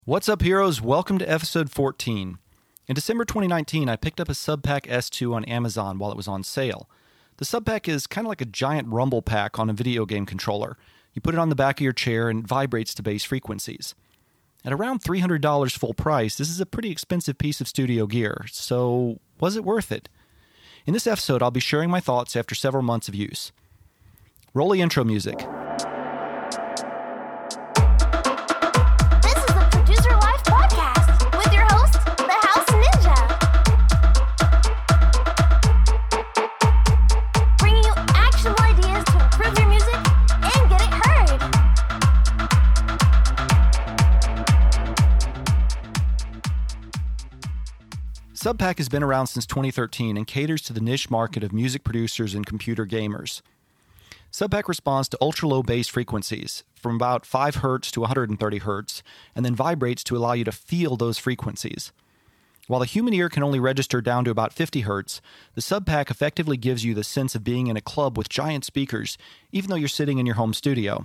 What's up, heroes? Welcome to episode 14. In December 2019, I picked up a SubPac S2 on Amazon while it was on sale. The SubPac is kind of like a giant rumble pack on a video game controller. You put it on the back of your chair and it vibrates to bass frequencies. At around $300 full price, this is a pretty expensive piece of studio gear, so was it worth it? In this episode, I'll be sharing my thoughts after several months of use. Roll the intro music. SubPac has been around since 2013 and caters to the niche market of music producers and computer gamers. SubPac responds to ultra-low bass frequencies, from about 5 Hz to 130 Hz, and then vibrates to allow you to feel those frequencies. While the human ear can only register down to about 50 Hz, the SubPac effectively gives you the sense of being in a club with giant speakers, even though you're sitting in your home studio.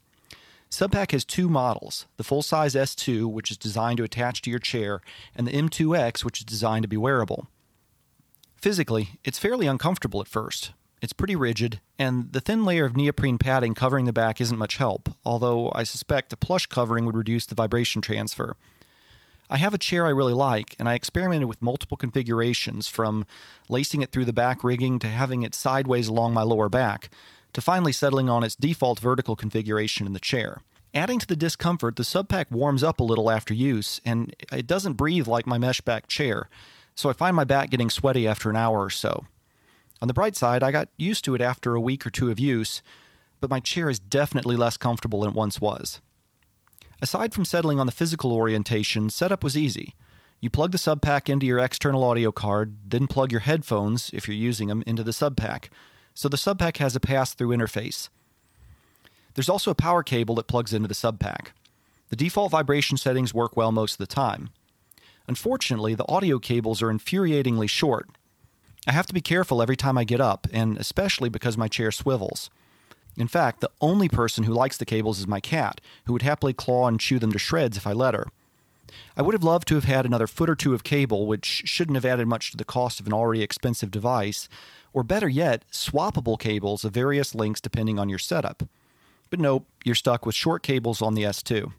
SubPac has two models, the full-size S2, which is designed to attach to your chair, and the M2X, which is designed to be wearable. Physically, it's fairly uncomfortable at first. It's pretty rigid, and the thin layer of neoprene padding covering the back isn't much help, although I suspect a plush covering would reduce the vibration transfer. I have a chair I really like, and I experimented with multiple configurations, from lacing it through the back rigging to having it sideways along my lower back, to finally settling on its default vertical configuration in the chair. Adding to the discomfort, the SubPac warms up a little after use, and it doesn't breathe like my mesh back chair, so I find my back getting sweaty after an hour or so. On the bright side, I got used to it after a week or two of use, but my chair is definitely less comfortable than it once was. Aside from settling on the physical orientation, setup was easy. You plug the SubPac into your external audio card, then plug your headphones, if you're using them, into the SubPac. So the SubPac has a pass-through interface. There's also a power cable that plugs into the SubPac. The default vibration settings work well most of the time. Unfortunately, the audio cables are infuriatingly short. I have to be careful every time I get up, and especially because my chair swivels. In fact, the only person who likes the cables is my cat, who would happily claw and chew them to shreds if I let her. I would have loved to have had another foot or two of cable, which shouldn't have added much to the cost of an already expensive device, or better yet, swappable cables of various lengths depending on your setup. But nope, you're stuck with short cables on the S2.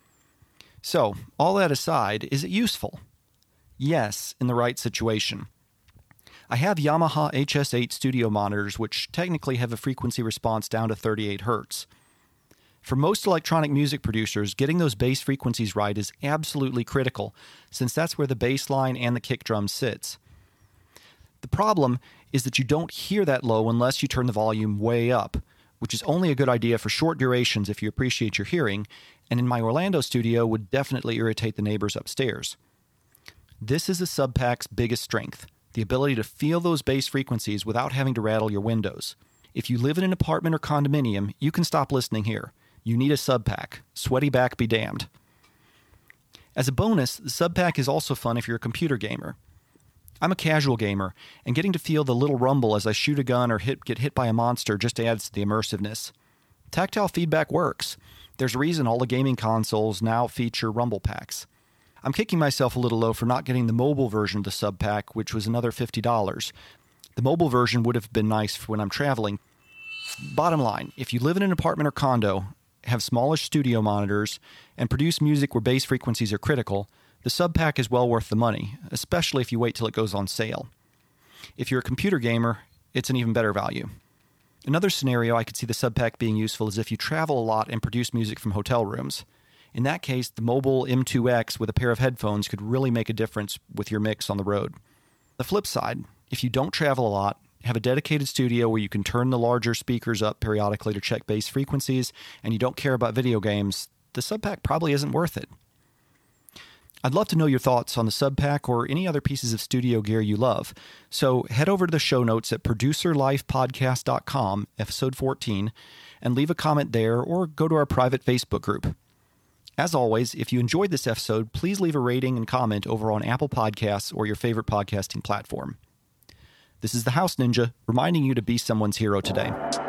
So, all that aside, is it useful? Yes, in the right situation. I have Yamaha HS8 studio monitors, which technically have a frequency response down to 38 Hz. For most electronic music producers, getting those bass frequencies right is absolutely critical, since that's where the bass line and the kick drum sits. The problem is that you don't hear that low unless you turn the volume way up, which is only a good idea for short durations if you appreciate your hearing, and in my Orlando studio would definitely irritate the neighbors upstairs. This is the SubPac's biggest strength, the ability to feel those bass frequencies without having to rattle your windows. If you live in an apartment or condominium, you can stop listening here. You need a SubPac. Sweaty back be damned. As a bonus, the SubPac is also fun if you're a computer gamer. I'm a casual gamer, and getting to feel the little rumble as I shoot a gun or get hit by a monster just adds to the immersiveness. Tactile feedback works. There's a reason all the gaming consoles now feature rumble packs. I'm kicking myself a little low for not getting the mobile version of the SubPac, which was another $50. The mobile version would have been nice for when I'm traveling. Bottom line, if you live in an apartment or condo, have smallish studio monitors, and produce music where bass frequencies are critical, the SubPac is well worth the money, especially if you wait till it goes on sale. If you're a computer gamer, it's an even better value. Another scenario I could see the SubPac being useful is if you travel a lot and produce music from hotel rooms. In that case, the mobile M2X with a pair of headphones could really make a difference with your mix on the road. The flip side, if you don't travel a lot, have a dedicated studio where you can turn the larger speakers up periodically to check bass frequencies, and you don't care about video games, the SubPac probably isn't worth it. I'd love to know your thoughts on the SubPac or any other pieces of studio gear you love. So head over to the show notes at producerlifepodcast.com, episode 14, and leave a comment there or go to our private Facebook group. As always, if you enjoyed this episode, please leave a rating and comment over on Apple Podcasts or your favorite podcasting platform. This is the House Ninja, reminding you to be someone's hero today.